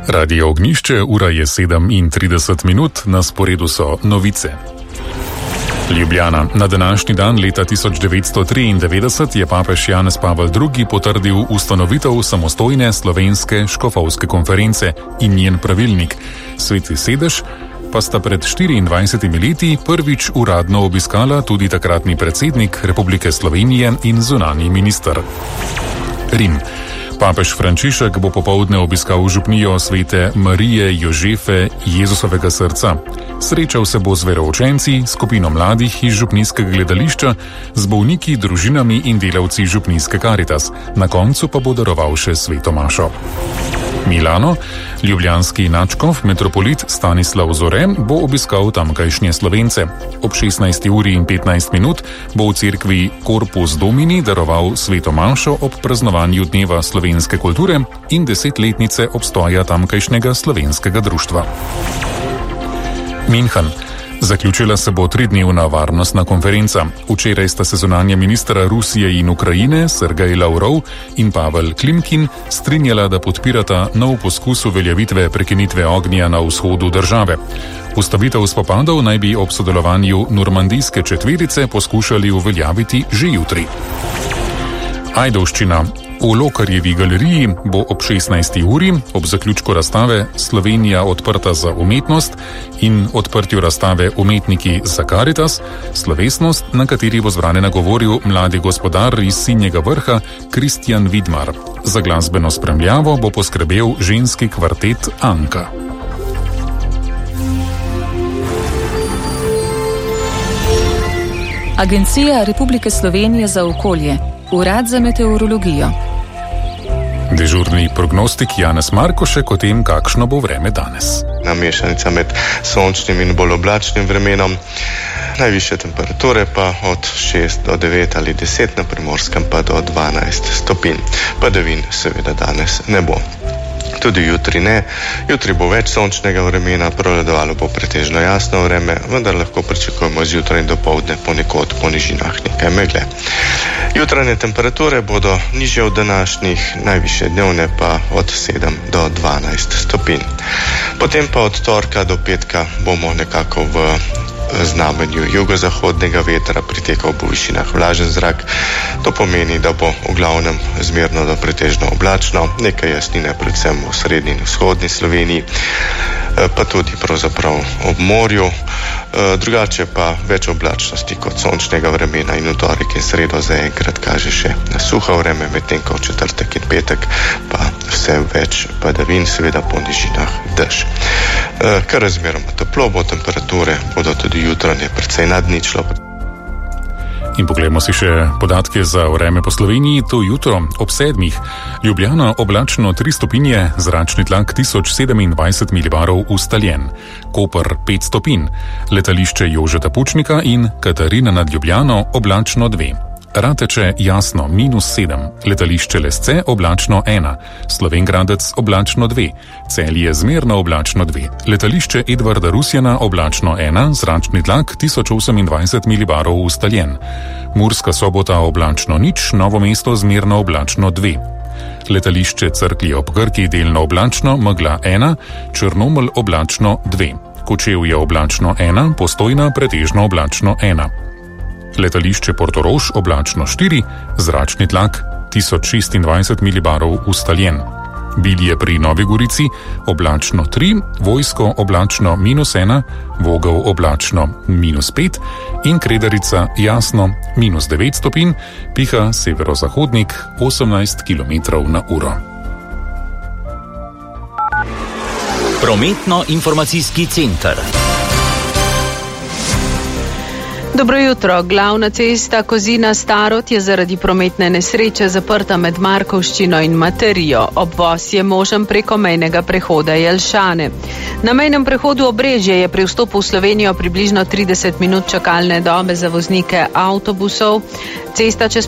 Radio Ognjišče, ura je 7:30, na sporedu so novice. Ljubljana. Na današnji dan leta 1993 je papež Janez Pavel II. Potrdil ustanovitev samostojne slovenske škofovske konference in njen pravilnik. Sveti sedež pa sta pred 24 leti prvič uradno obiskala tudi takratni predsednik Republike Slovenije in zunanji minister. Rim. Papež Frančišek bo popoldne obiskal župnijo Svete Marije Jožefe Jezusovega srca. Srečal se bo z veroučenci, skupino mladih iz župnijskega gledališča, z bolniki, družinami in delavci župnijske Karitas. Na koncu pa bo daroval še sveto mašo. Milano. Ljubljanski nadškof, metropolit Stanislav Zore, bo obiskal tamkajšnje Slovence. Ob 16:15 bo v cerkvi Corpus Domini daroval sveto mašo ob praznovanju dneva slovenske kulture in 10-letnice obstoja tamkajšnjega slovenskega društva. München. Zaključila se bo 3-dnevna varnostna konferenca. Včeraj sta se zunanja ministra Rusije in Ukrajine, Sergej Lavrov in Pavel Klimkin, strinjala, da podpirata nov poskus uveljavitve prekinitve ognja na vzhodu države. Ustavitev spopadov naj bi ob sodelovanju normandijske četverice poskušali uveljaviti že jutri. Ajdovščina. V Lokarjevi galeriji bo ob 16. uri ob zaključku razstave Slovenija odprta za umetnost in odprtju razstave Umetniki za Karitas slovesnost, na kateri bo zbrane nagovoril mladi gospodar iz Sinjega Vrha Kristjan Vidmar. Za glasbeno spremljavo bo poskrbel ženski kvartet Anka. Agencija Republike Slovenije za okolje, Urad za meteorologijo. Dežurni prognostik Janez Markošek o tem, kakšno bo vreme danes. Mešanica med sončnim in bolj oblačnim vremenom. Najvišje temperature pa od 6 do 9 ali 10, na Primorskem pa do 12 stopinj. Padavin seveda danes ne bo. Tudi jutri ne. Jutri bo več sončnega vremena, prevladovalo bo pretežno jasno vreme, vendar lahko pričakujemo zjutraj in dopoldne ponekod po nižinah nekaj megle. Jutranje temperature bodo nižje od današnjih, najvišje dnevne pa od 7 do 12 stopinj. Potem pa od torka do petka bomo nekako v znamenju jugozahodnega vetra, pritekal bo v višinah vlažen zrak. To pomeni, da bo v glavnem zmerno do pretežno oblačno, nekaj jasnine predvsem v srednji in vzhodni Sloveniji, pa tudi pravzaprav ob morju. Drugače pa več oblačnosti kot sončnega vremena in v torek in sredo zaenkrat kaže še na suho vreme, medtem ko v četrtek in petek pa vse več padavin, seveda po nižinah dež. Kar razmeroma toplo bo, temperature bodo tudi jutranje precej nad ničlo. In poglejmo si še podatke za vreme po Sloveniji. To jutro ob 7. Ljubljana oblačno 3 stopinje, zračni tlak 1027 milibarov ustaljen. Koper 5 stopinj, letališče Jožeta Pučnika in Katarina nad Ljubljano oblačno 2. Rateče jasno -7, letališče Lesce oblačno 1, Slovenj Gradec oblačno 2, Celje zmerno oblačno 2, letališče Edvarda Rusjana oblačno 1, zračni tlak 1028 milibarov ustaljen. Murska Sobota oblačno 0, Novo mesto zmerno oblačno 2. Letališče Cerklje ob Krki delno oblačno, megla 1, Črnomelj oblačno 2, Kočevje oblačno 1, Postojna pretežno oblačno 1. Letališče Portorož oblačno 4, zračni tlak 1026 milibarov ustaljen. Bilje pri Novi Gorici oblačno 3, Vojsko oblačno -1, Vogel oblačno -5 in Kredarica jasno -9 stopinj, piha severozahodnik 18 km/h. Prometno-informacijski center. Dobro jutro. Glavna cesta Kozina-Starod je zaradi prometne nesreče zaprta med Markovščino in Materijo. Obvoz je možen preko mejnega prehoda Jelšane. Na mejnem prehodu Obrežje je pri vstopu v Slovenijo približno 30 minut čakalne dobe za voznike avtobusov. Cesta čez